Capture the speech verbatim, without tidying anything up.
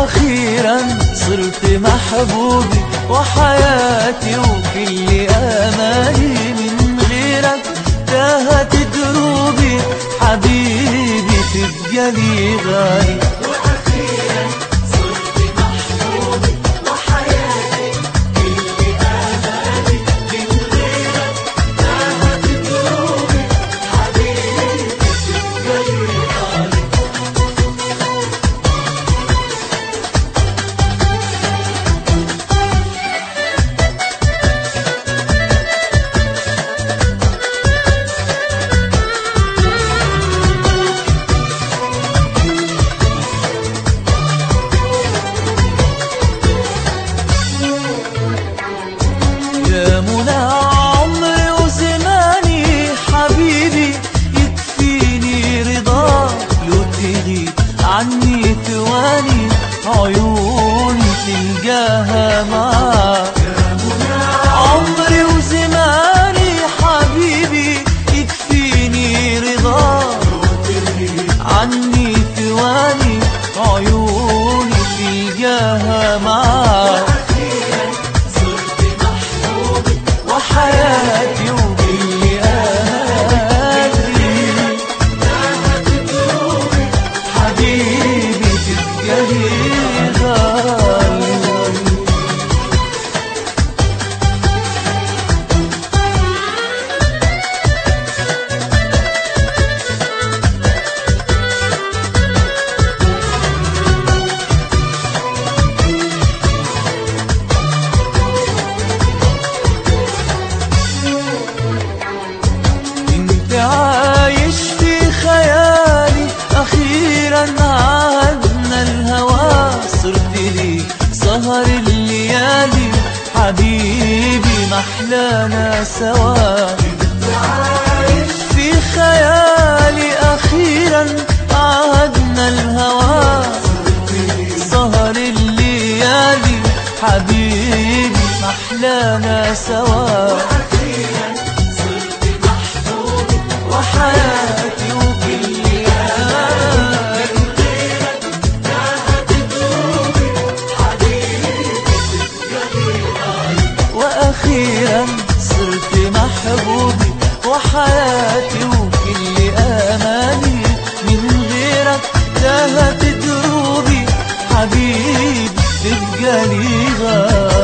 وأخيرا صرت محبوبي وحياتي وكل آمالي، من غيرك تاهت دروبي حبيبي تبقى لي غالي. وأخيرا صرت محبوبي وحياتي كل آمالي، من غيرك تاهت دروبي حبيبي تبقى لي غالي. يا منى عمري وزماني حبيبي، يكفيني رضاك لو تغيب عني ثواني، عيوني تلقاها معاك. عمري وزماني حبيبي، يكفيني رضاك عني ثواني، عيوني تلقاها معاك. وحياتي وكل آمالي حبيبي تبقى لي غالي. عايش في خيالي، أخيرا عهدنا الهوى، صرت لي سهر الليالي حبيبي محلانا سوا. عايش في خيالي، أخيرا عهدنا الهوى، سهر الليالي حبيبي محلانا سوا. وحياتي وكل آمالي وأخيرا صرت محبوبي وحياتي وكل آمالي، من غيرك تاهت دروبي حبيبي تبقى لي غالي.